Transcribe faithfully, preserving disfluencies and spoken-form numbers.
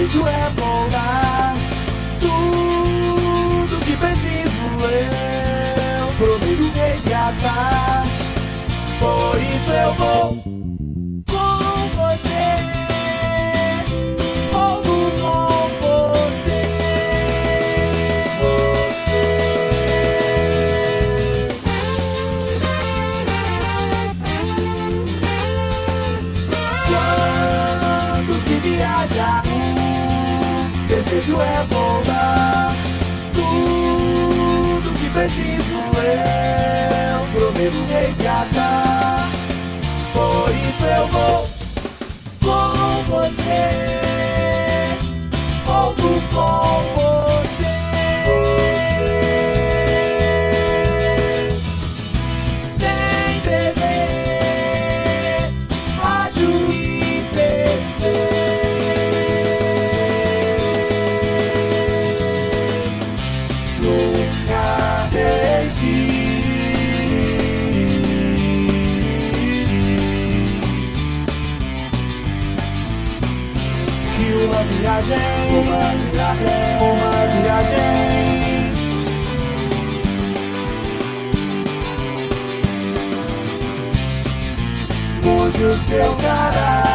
desejo é voltar. Tudo que preciso eu prometo resgatar. Por isso eu vou com você, volto com você, você. Quando se viaja, o desejo é voltar. Tudo que preciso eu prometo resgatar. Por isso eu vou com você, volto com você, você. Sem T V, rádio e P C. Nunca deixe uma viagem, uma viagem, uma viagem. Mude o seu caráter.